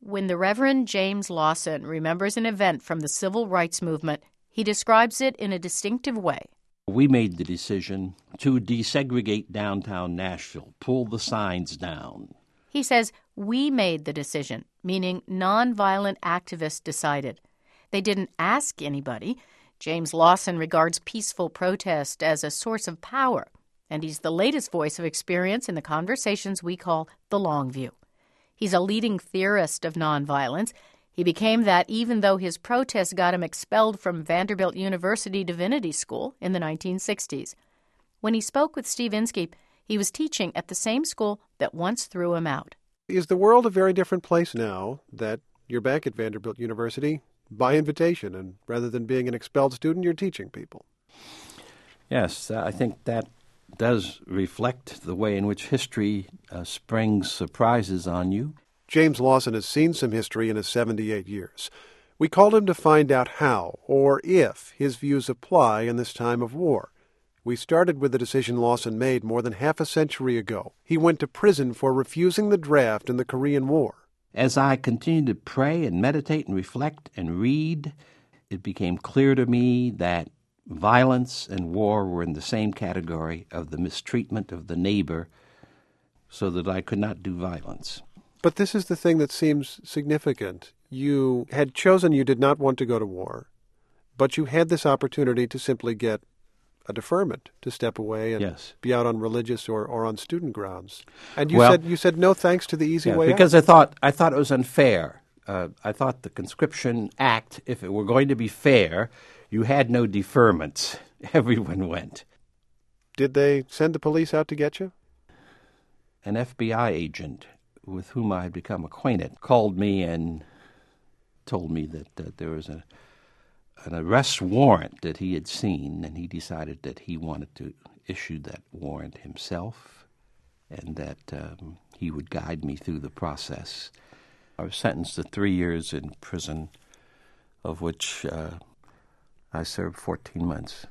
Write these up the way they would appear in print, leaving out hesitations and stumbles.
When the Reverend James Lawson remembers an event from the civil rights movement, he describes it in a distinctive way. We made the decision to desegregate downtown Nashville, pull the signs down. He says, we made the decision, meaning nonviolent activists decided. They didn't ask anybody. James Lawson regards peaceful protest as a source of power, and he's the latest voice of experience in the conversations we call the long view. He's a leading theorist of nonviolence. He became that even though his protests got him expelled from Vanderbilt University Divinity School in the 1960s. When he spoke with Steve Inskeep, he was teaching at the same school that once threw him out. Is the world a very different place now that you're back at Vanderbilt University by invitation, and rather than being an expelled student, you're teaching people? Yes, I think that does reflect the way in which history springs surprises on you. James Lawson has seen some history in his 78 years. We called him to find out how, or if, his views apply in this time of war. We started with the decision Lawson made more than half a century ago. He went to prison for refusing the draft in the Korean War. As I continued to pray and meditate and reflect and read, it became clear to me that violence and war were in the same category of the mistreatment of the neighbor, so that I could not do violence. But this is the thing that seems significant. You had chosen you did not want to go to war, but you had this opportunity to simply get a deferment, to step away and yes. be out on religious or on student grounds. And you said no thanks to the easy way because out. I thought it was unfair. I thought the Conscription Act, if it were going to be fair, you had no deferments. Everyone went. Did they send the police out to get you? An FBI agent with whom I had become acquainted called me and told me that there was an arrest warrant that he had seen, and he decided that he wanted to issue that warrant himself and that he would guide me through the process. I was sentenced to 3 years in prison, of which I served 14 months.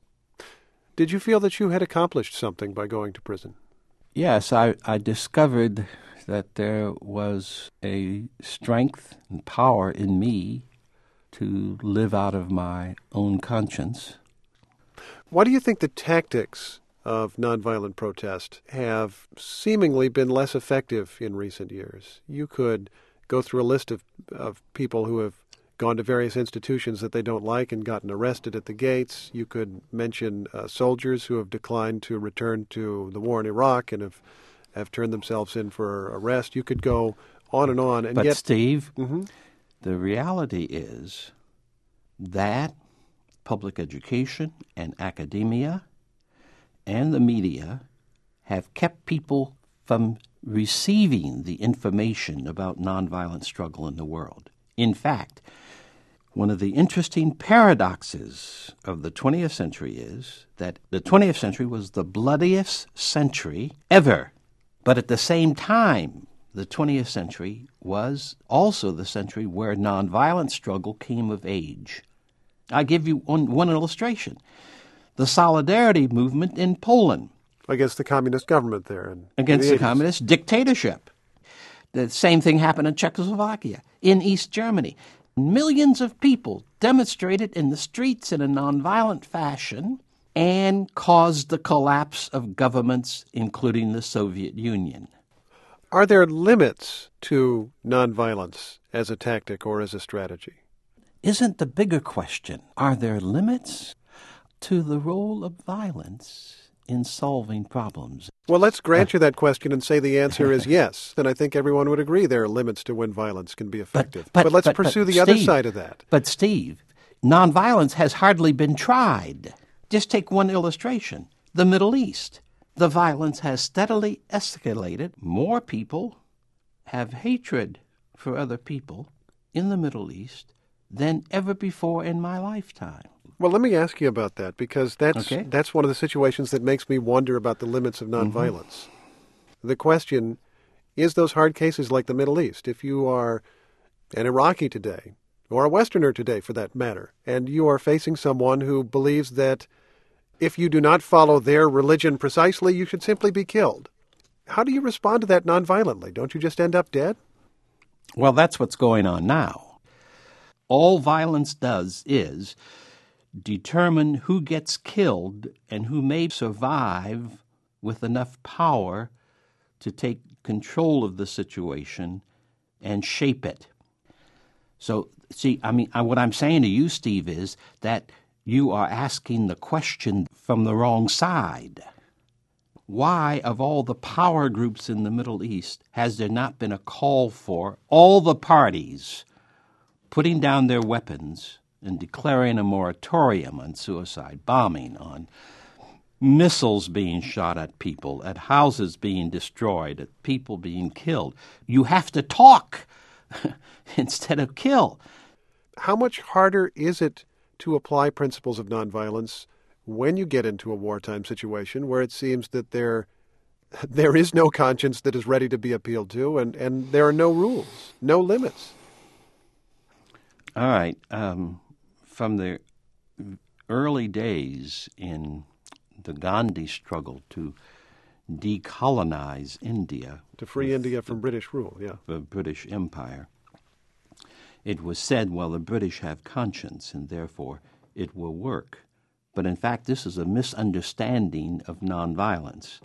Did you feel that you had accomplished something by going to prison? Yes, I discovered that there was a strength and power in me to live out of my own conscience. Why do you think the tactics of nonviolent protest have seemingly been less effective in recent years? You could go through a list of people who have gone to various institutions that they don't like and gotten arrested at the gates. You could mention soldiers who have declined to return to the war in Iraq and have turned themselves in for arrest. You could go on and on. And but yet, Steve, the reality is that public education and academia and the media have kept people from receiving the information about nonviolent struggle in the world. In fact, one of the interesting paradoxes of the 20th century is that the 20th century was the bloodiest century ever. But at the same time, the 20th century was also the century where nonviolent struggle came of age. I give you one illustration. The Solidarity movement in Poland. Against the communist government there. Against the communist dictatorship. The same thing happened in Czechoslovakia, in East Germany. Millions of people demonstrated in the streets in a nonviolent fashion and caused the collapse of governments, including the Soviet Union. Are there limits to nonviolence as a tactic or as a strategy? Isn't the bigger question, are there limits to the role of violence in solving problems? Well, let's grant you that question and say the answer is yes. Then I think everyone would agree there are limits to when violence can be effective. But let's pursue the other side of that. But, Steve, nonviolence has hardly been tried. Just take one illustration. The Middle East. The violence has steadily escalated. More people have hatred for other people in the Middle East than ever before in my lifetime. Well, let me ask you about that, because that's one of the situations that makes me wonder about the limits of nonviolence. The question is those hard cases like the Middle East. If you are an Iraqi today, or a Westerner today for that matter, and you are facing someone who believes that if you do not follow their religion precisely, you should simply be killed. How do you respond to that nonviolently? Don't you just end up dead? Well, that's what's going on now. All violence does is determine who gets killed and who may survive with enough power to take control of the situation and shape it. So, see, what I'm saying to you, Steve, is that you are asking the question from the wrong side. Why, of all the power groups in the Middle East, has there not been a call for all the parties putting down their weapons and declaring a moratorium on suicide bombing, on missiles being shot at people, at houses being destroyed, at people being killed? You have to talk instead of kill. How much harder is it to apply principles of nonviolence when you get into a wartime situation where it seems that there is no conscience that is ready to be appealed to, and there are no rules, no limits? All right. From the early days in the Gandhi struggle to decolonize India, To free India from British rule, yeah. the British Empire, it was said, well, the British have conscience and therefore it will work. But in fact, this is a misunderstanding of nonviolence.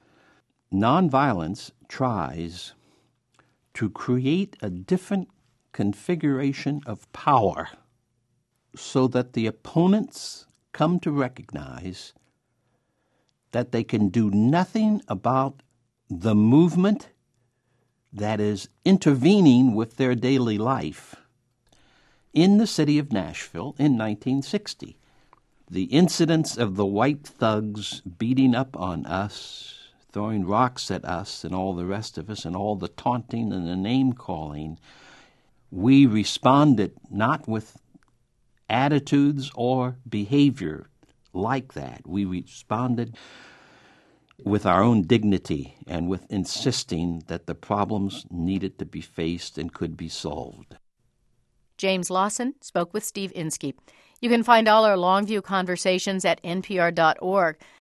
Nonviolence tries to create a different configuration of power so that the opponents come to recognize that they can do nothing about the movement that is intervening with their daily life. In the city of Nashville in 1960, the incidents of the white thugs beating up on us, throwing rocks at us and all the rest of us, and all the taunting and the name-calling, we responded not with attitudes or behavior like that. We responded with our own dignity and with insisting that the problems needed to be faced and could be solved. James Lawson spoke with Steve Inskeep. You can find all our Longview conversations at npr.org.